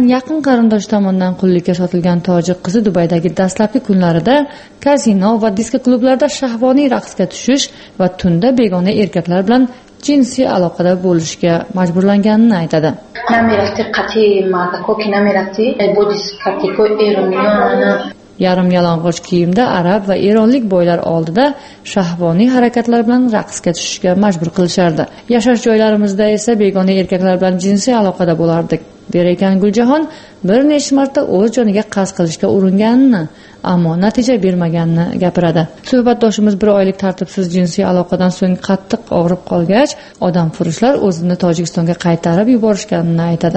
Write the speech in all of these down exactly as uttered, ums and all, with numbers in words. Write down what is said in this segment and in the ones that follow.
yaqin qarindosh tomonidan qullikka sotilgan tojik qizi Dubaydagi dastlabki kunlarida kazino va disko klublarda shahvoniy raqsga tushish va tunda begona erkaklar bilan jinsiy aloqada bo'lishga majburlanganini aytadi. Yarim yalang'och kiyimda arab va eronlik boylar oldida shahvoniy harakatlar bilan raqsga tushishga majbur qilishardi. Yashash joylarimizda esa begona erkaklar bilan jinsiy aloqada bo'lardik. Der ekan Guljahon bir necha marta o'z joniga qasd qilishga uringanini, ammo natija bermaganini gapiradi. Suhbatdoshimiz bir oylik tartibsiz jinsiy aloqadan so'ng qattiq og'rib qolgach, odamfurushlar o'zini Tojikistonga qaytarib yuborishganini aytadi.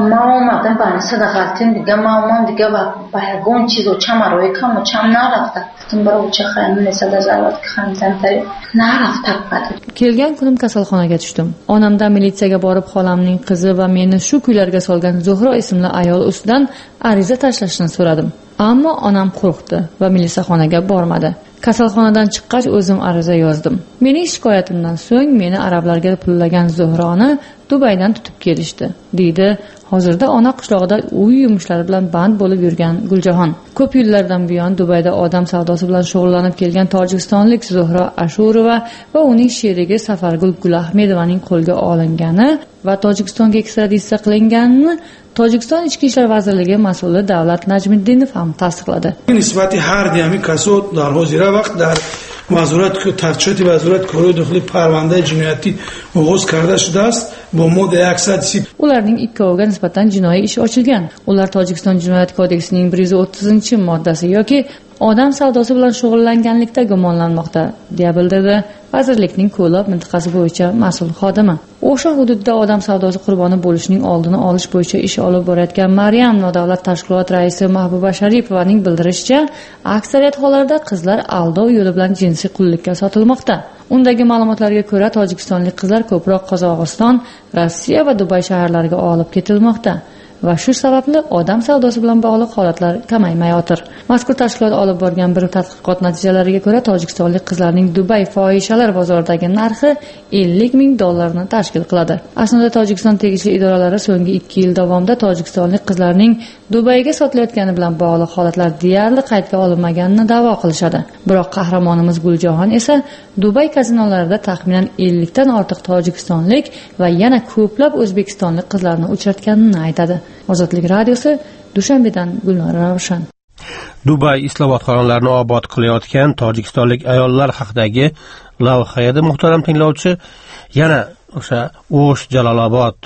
Kelgan kunim kasalxonaga tushdim. Onamdan militsiyaga borib xolamning qizi va meni shu kuylarga solgan Zuhro ismli ayol ustidan ariza tashlashni so'radim. Ammo onam qo'rqdi va militsiyaxonaga bormadi. Kasalxonadan chiqqach o'zim ariza yozdim. Mening shikoyatimdan so'ng meni arablarga pullagan Zuhroni Dubaydan tutib kelishdi, deydi hozirda ona qishlog'ida uy yumushlari bilan band bo'lib yurgan Guljahon. Ko'p yillardan buyon Dubayda odam savdosi bilan shug'ullanib kelgan tojikistonlik Zuhro Ashurova va uning sherigi Safargul Gulahmedovaning qo'lga olingani va Tojikistonga ekstraditsiya qilinganini Tojikiston Ichki ishlar vazirligi mas'uli Davlat Najmiddinov ham tasdiqladi. Nisbati har dami kasod dar hozira vaqt dar وزارت ترچت وزارت کارهای داخلی پرونده جنایتی آغاز کرده شده است با ماده صد و سی. Ularning ikkoviga nisbatan jinoiy ish ochilgan. Ular Tojikiston jinoyat kodeksining bir yuz o'ttizinchi moddasi yoki odam savdosi bilan shug'ullanganlikda gumonlanmoqda, deya bildirdi vazirlikning Ko'lob mintaqasi bo'yicha mas'ul xodimi. O'sha hududda odam savdosi qurboni bo'lishning oldini olish bo'yicha ish olib borayotgan Maryam nodavlat tashkilot raisi Mahbuba Sharipovaning bildirishicha, aksariyat hollarda qizlar aldov yo'li bilan jinsiy qullikka sotilmoqda. Undagi ma'lumotlarga ko'ra, tojikistonlik qizlar ko'proq Qozog'iston, Rossiya va Dubay shaharlariga olib ketilmoqda. Va shu sababli odam savdosi bilan bog'liq holatlar kamaymayotir. Mazkur tashkilot olib borgan bir tadqiqot natijalariga ko'ra, tojikistonlik qizlarning Dubay fohishalar bozoridagi narxi ellik ming dollarni tashkil qiladi. Aslida Tojikiston tegishli idoralari so'nggi ikki yil davomida tojikistonlik qizlarning Dubayga sotilayotgani bilan bog'liq holatlar deyarli qaydga olinmaganini da'vo qilishadi. Biroq qahramonimiz Guljahon esa Dubay kazinolarida taxminan ellik dan ortiq tojikistonlik va yana ko'plab o'zbekistonlik qizlarni uchratganini aytadi. Ozodlik radiosi, Dushanbedan Gulnora Ravshan. Dubay islohotxonalarini obod qilayotgan tojikistonlik ayollar haqidagi lavhada muhtaram tinglovchi yana o'sha O'sh Jalolobod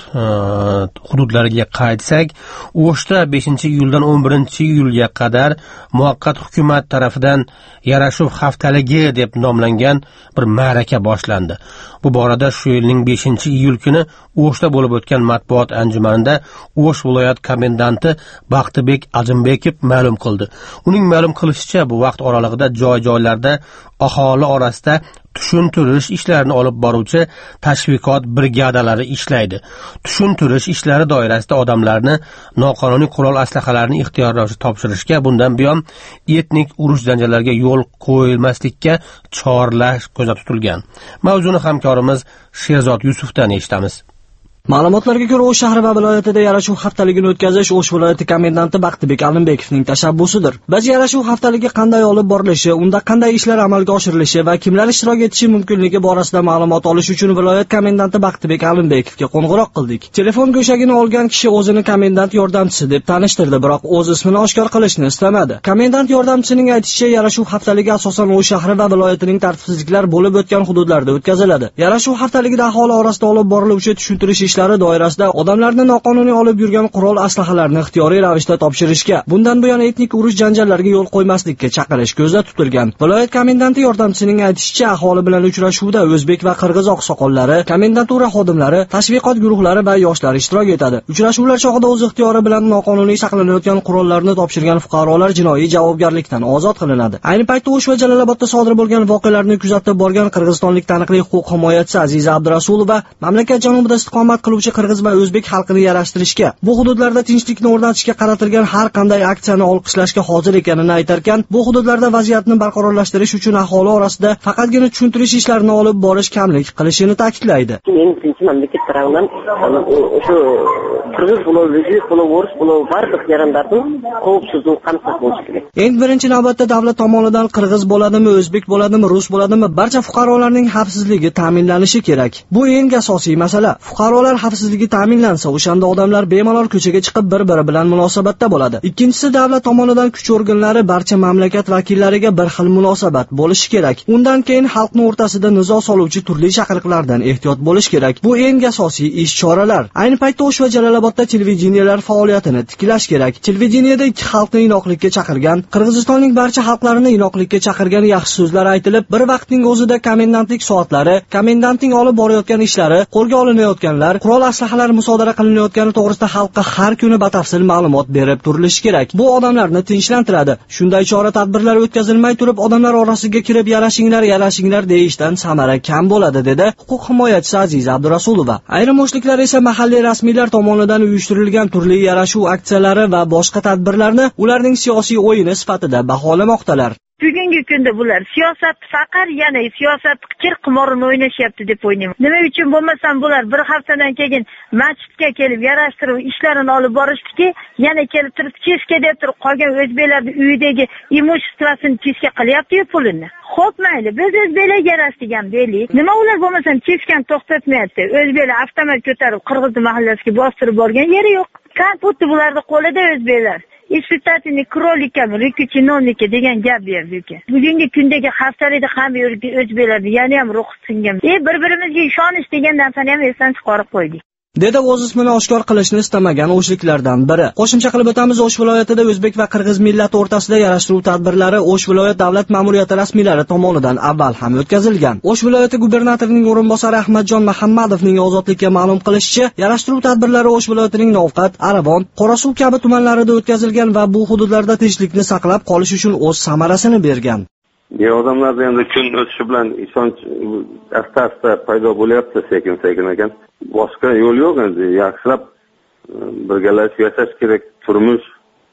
hududlariga qaytsak, O'shda beshinchi iyuldan o'n birinchi iyulga qadar muvaqqat hukumat tarafidan yarashuv haftaligi deb nomlangan bir ma'raka boshlandi. Bu borada shu yilning beshinchi iyul kuni O'shda bo'lib o'tgan matbuot anjumanida O'sh viloyat komendanti Baxtibek Ajimbekov ma'lum qildi. Uning ma'lum qilishicha, bu vaqt oralig'ida joy-joylarda aholi orasida tushuntirish ishlarini olib boruvchi tashviqot brigadalari ishlaydi. Tushuntirish ishlari doirasida odamlarni noqonuniy qurol aslahalarini ixtiyorlovchi topshirishga, bundan buyon etnik urush janjallariga yo'l qo'yilmaslikka chorlash ko'zda tutilgan. Mavzuni hamkorimiz Sherzod Yusufdan eshitamiz. Ma'lumotlarga ko'ra, O'sh shahri va viloyatida yarashuv haftaligini o'tkazish O'sh viloyati komendanti Baxtibek Alimbekovning tashabbusidir. Biz yarashuv haftaligi qanday olib borilishi, unda qanday ishlar amalga oshirilishi va kimlar ishtirok etishi mumkinligi borasida ma'lumot olish uchun viloyat komendanti Baxtibek Alimbekovga qo'ng'iroq qildik. Telefon go'shagini olgan kishi o'zini komendant yordamchisi deb tanishtirdi, biroq o'z ismini oshkor qilishni istamadi. Komendant yordamchisining aytishicha, yarashuv haftaligi asosan O'sh shahri va viloyatining tartibsizliklar bo'lib o'tgan hududlarda o'tkaziladi. Yarashuv haftaligida aholi orasida olib boriluvchi tushuntirish ishlari doirasida odamlarni noqonuniy olib yurgan qurol aslahalarini ixtiyoriy ravishda topshirishga, bundan buyon etnik urush janjallariga yo'l qo'ymaslikka chaqirish ko'zda tutilgan. Viloyat komendanti yordamchisining aytishicha, aholi bilan uchrashuvda o'zbek va qirg'iz oqsoqollari, komendantura xodimlari, tashviqot guruhlari va yoshlar ishtirok etadi. Uchrashuvlar chog'ida o'z ixtiyori bilan noqonuniy saqlanayotgan qurollarni topshirgan fuqarolar jinoiy javobgarlikdan ozod qilinadi. Ayni paytda O'sh va Jalolobodda sodir bo'lgan voqealarni kuzatib borgan qirg'izistonlik taniqli huquq himoyachisi Aziza Abdurasulova mamlakat janubida istiqomat qiluvchi qirg'iz va o'zbek xalqini yarashtirishga, bu hududlarda tinchlikni o'rnatishga qaratilgan har qanday aksiyani olqishlashga hozir ekanini aytarkan, bu hududlarda vaziyatni barqarorlashtirish uchun aholi orasida faqatgina tushuntirish ishlarini olib borish kamlik qilishini ta'kidlaydi. Men birinchi mamlakat tarafidan shu qirg'iz bo'lib, o'zbek bo'lib, o'ris bo'lib, barcha yaranlarning qovubsizligi qanday bo'lishi kerak. Eng birinchi navbatda davlat tomonidan qirg'iz bo'ladimi, o'zbek bo'ladimi, rus bo'ladimi, barcha fuqarolarning xavfsizligi ta'minlanishi kerak. Bu eng asosiy masala. Fuqarolar xavfsizligi ta'minlansa, o'shanda odamlar bemalol ko'chaga chiqib bir-biri bilan munosabatda bo'ladi. Ikkinchisi, davlat tomonidan kuch organlari barcha mamlakat vakillariga bir xil munosabat bo'lishi kerak. Undan keyin xalqning o'rtasida nizo soluvchi turli chaqiriqlardan ehtiyot bo'lish kerak. Bu eng asosiy ish choralar. Ayni paytda O'sh va Jalolobodda televideniyalar faoliyatini tiklash kerak. Televideniyada ikki xalqni inoqlikka chaqirgan, Qirg'izistonning barcha xalqlarini inoqlikka chaqirgan yaxshi so'zlar aytilib, bir vaqtning o'zida komendantlik soatlari, komendantning olib borayotgan ishlari, qo'lga olinayotganlar, qurol aslahalar musodara qilinayotgani to'g'risida xalqqa har kuni batafsil ma'lumot berib turilishi kerak. Bu odamlarni tinchlantiradi. Shunday chora-tadbirlar o'tkazilmay turib, odamlar orasiga kirib yarashinglar, yarashinglar deyishdan samara kam bo'ladi, dedi huquq himoyachisi Aziza Abdurasulova. Ayrim o'shliklar esa mahalliy rasmiylar tomonidan uyushtirilgan turli yarashuv aksiyalari va boshqa tadbirlarni ularning siyosiy o'yini sifatida baholamoqdalar. Bugungi kunda bular siyosat faqat yana siyosat kir qimorini o'ynashyapti deb o'ylayman. Nima uchun bo'lmasam bular bir haftadan keyin masjidga kelib yarashtirib ishlarini olib borishdiki, yana kelib turib cheska deb turib qolgan o'zbeklarning uyidagi imуществосini cheska qilyapti-yu pulini. Xo'p, mayli, biz o'zbeklar yarashtirgan deylik. Nima ular bo'lmasam cheskani to'xtatmayapti. O'zbeklar avtomat ko'tarib Qirg'iz mahallasiga bostirib borgan yeri yo'q. Kamputni bularning qo'lida o'zbeklar. Испытательный кроликами, ruki chinovniki degan gap berdi uka. Bugungi kundagi haftalikda hamma o'zbeklarni yana ham ruh singan. E bir-birimizga ishonish degan narsani ham esdan chiqarib qo'ydik. Dedi o'z ismini oshkor qilishni istamagan o'shliklardan biri. Qo'shimcha qilib o'tamiz, O'sh viloyatida o'zbek va qirg'iz millati o'rtasida yarashtiruv tadbirlari O'sh viloyat davlat ma'muriyati rasmiylari tomonidan avval ham o'tkazilgan. O'sh viloyati gubernatorining o'rinbosari Ahmadjon Muhammadovning ozodlikka ma'lum qilishicha, yarashtiruv tadbirlari O'sh viloyatining Novqat, Aravon, Qorasuv kabi tumanlarida o'tkazilgan va bu hududlarda tinchlikni saqlab qolish uchun o'z samarasini bergan. Ya odamlarda endi kun o'tishi bilan ishonch asta-asta paydo bo'lyapti, sekin-sekin ekan. Boshqa yo'l yo'q endi, yaxshilab birgalashib yashash kerak, turmush,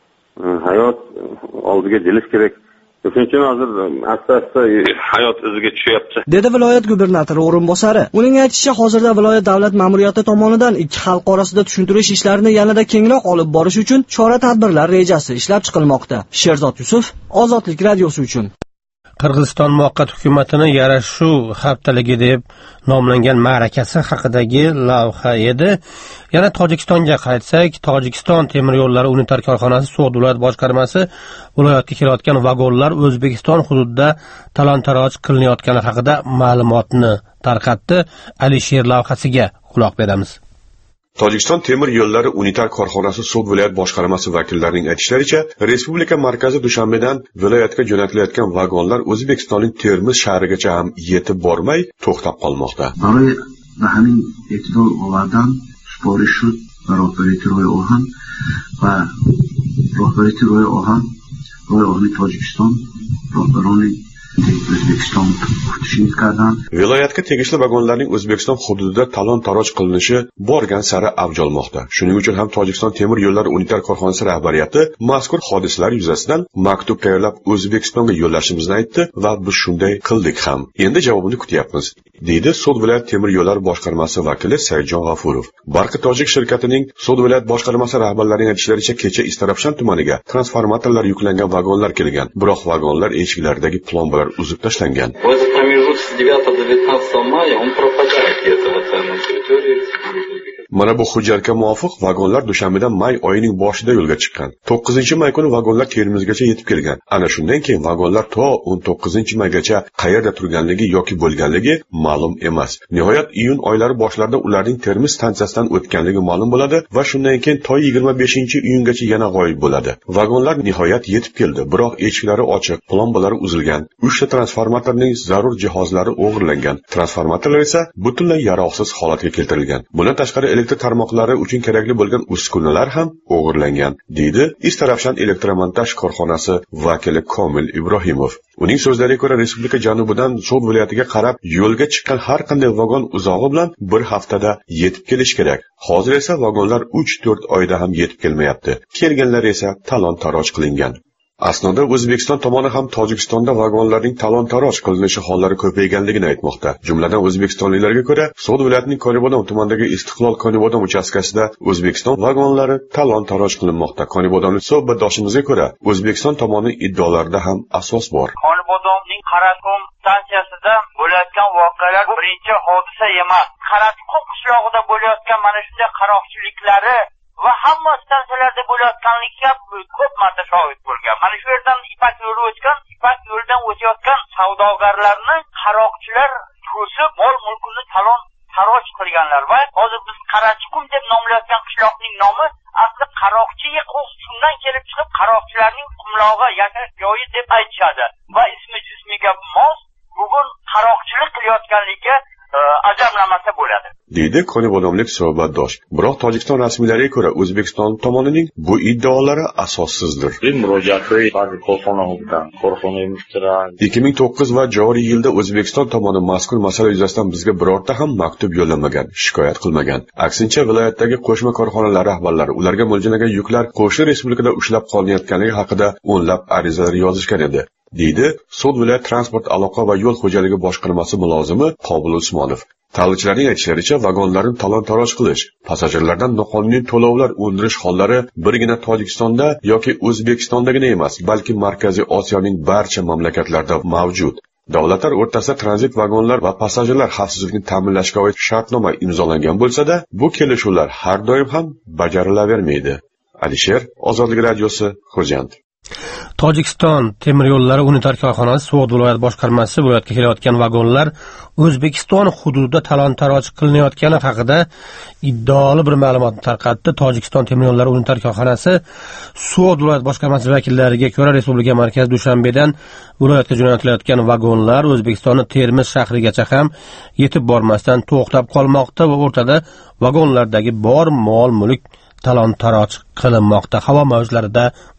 hayot oldiga jilish kerak. Shuning uchun hozir asta-asta hayot iziga tushyapti, dedi viloyat gubernatori o'rinbosari. Uning aytishicha, hozirda viloyat davlat ma'muriyati tomonidan ikki xalq orasida tushuntirish ishlarini yanada kengroq olib borish uchun chora-tadbirlar rejasi ishlab chiqilmoqda. Sherzod Yusuf, Ozodlik radiosi uchun. Qirg'iziston muvaqqat hukumatini yarashuv haftaligi deb nomlangan ma'rakasi haqidagi lavha edi. Yana Tojikistonga qaytsak, Tojikiston temir yo'llari unitar korxonasi So'g'd viloyat boshqarmasi viloyatga kelayotgan vagonlar O'zbekiston hududida talon-taroj qilinayotgani haqida ma'lumotni tarqatdi. Alisher lavhasiga quloq beramiz. Tojikiston temir yo'llari unitar korxonasi So'g'd viloyat boshqarmasi vakillarining aytishlaricha, respublika markazi Dushanbedan viloyatga jo'natilayotgan vagonlar O'zbekistonning Termiz shahrigacha ham yetib bormay, to'xtab qolmoqda. برای به همین اعتدال آوردن سپارش شد و راهبری روی آهن و راهبری روی آهن روی آهن تاجیکستان راهبران O'zbekiston hududini qilgan. Viloyatga tegishli vagonlarning O'zbekiston hududida talon-taroj qilinishi borgan sari avj olmoqda. Shuning uchun ham Tojikiston temir yo'llari unitar korxonasi rahbariyati mazkur hodisalar yuzasidan maktub tayyorlab O'zbekistonga yo'llashimizni aytdi va biz shunday qildik ham. Endi javobini kutyapmiz, deydi So'g'd viloyat temir yo'llari boshqarmasi vakili Saidjon G'afurov. Barqi Tojik shirkatining So'g'd viloyat boshqarmasi rahbarlarining aytishlaricha, kecha Istarafshan tumaniga transformatorlar yuklangan vagonlar kelgan, biroq vagonlar eshiklaridagi plombalar uzib tashlangan. Mana bu hujjatga muvofiq vagonlar Dushanbedan may oyining boshida yo'lga chiqqan. to'qqizinchi may kuni vagonlar Termizgacha yetib kelgan. Ana shundan keyin vagonlar to o'n to'qqizinchi maygacha qayerda turganligi yoki bo'lganligi ma'lum emas. Nihoyat iyun oylari boshlarida ularning Termiz stansiyasidan o'tganligi ma'lum bo'ladi va shundan keyin to yigirma beshinchi iyungacha yana g'oyib bo'ladi. Vagonlar nihoyat yetib keldi, biroq eshiklari ochiq, plombalari uzilgan, uchta transformatorning zarur jihozlari o'g'irlangan. Transformatorlar esa butunlay yaroqsiz holatga keltirilgan. Bundan tashqari elektr tarmoqlari uchun kerakli bo'lgan uskunalar ham o'g'irlangan, deydi Istarafshan elektromontaj korxonasi vakili Komil Ibrohimov. Uning so'zlariga ko'ra, respublika janubidan So'g'd viloyatiga qarab yo'lga chiqqan har qanday vagon uzog'i bilan bir haftada yetib kelish kerak. Hozir esa vagonlar uch to'rt oyda ham yetib kelmayapti. Kelganlar esa talon-taroj qilingan. Asnoda O'zbekiston tomoni ham Tojikistonda vagonlarning talon-taroj qilinishi hollari ko'payganligini aytmoqda. Jumladan o'zbekistonliklarga ko'ra, So'g'd viloyatining Konibodom tumanidagi Istiqlol Konibodom uchastkasida O'zbekiston vagonlari talon-taroj qilinmoqda. Konibodomlik suhbatdoshimizga ko'ra, O'zbekiston tomonining iddaolarida ham asos bor. Konibodomning Qaraqum stansiyasida bo'layotgan voqealar birinchi hodisa emas. Qaraqum qishlog'ida bo'layotgan mana shunday qaroqchiliklari va hamma stansiyalarda bo'layotganlikka ko'p marta shohid bo'lgan. Mana shu yerdan Ipak yo'li o'tgan, Ipak yo'lidan o'tayotgan savdogarlarni qaroqchilar to'sib, mol-mulkini talon taroj qilganlar va hozir biz Qarachiqum deb nomlayotgan qishloqning nomi asli qaroqchi shundan kelib chiqib qaroqchilarning qumlog'i, yashash joyi deb aytishadi va ismi jismiga mos bugun qaroqchilik qilayotganligi ajablanmasa bo'ladi, deydi Konibodomlik suhbatdosh. Biroq Tojikiston rasmiylariga ko'ra, O'zbekiston tomonining bu iddaolari asossizdir. ikki ming to'qqiz va joriy yilda O'zbekiston tomoni mazkur masala yuzasidan bizga birorta ham maktub yo'llamagan, shikoyat qilmagan. Aksincha, viloyatdagi qo'shma korxonalar rahbarlari ularga mo'ljallangan yuklar qo'shni respublikada ushlab qolinayotganligi haqida o'nlab arizalar yozishgan edi, deydi So'g'd viloyat transport aloqa va yo'l xo'jaligi boshqarmasi mulozimi Qobul Usmonov. Ta'limchilarning aytishlaricha, vagonlarni talon-taroj qilish, passajirlardan noqonuniy to'lovlar undirish hollari birgina Tojikistonda yoki O'zbekistondagina emas, balki Markaziy Osiyoning barcha mamlakatlarida mavjud. Davlatlar o'rtasida tranzit vagonlar va passajirlar xavfsizligini ta'minlashga oid shartnoma imzolangan bo'lsa-da, bu kelishuvlar har doim ham bajarilavermaydi. Alisher, Ozodlik radiosi, Xo'jand. Tojikiston temir yo'llari unitar korxonasi So'g'd viloyat boshqarmasi viloyatga kelayotgan vagonlar O'zbekiston hududida talon-taroj qilinayotgani haqida iddaoli bir ma'lumotni tarqatdi. Tojikiston temir yo'llari unitar korxonasi So'g'd viloyat boshqarmasi vakillariga ko'ra, Respublika markazi Dushanbedan viloyatga jo'natilayotgan vagonlar O'zbekistonning Termiz shahrigacha ham yetib bormasdan to'xtab qolmoqda va o'rtada vagonlardagi bor mol-mulk talon-taroj qilinmoqda. Havo mavjlarida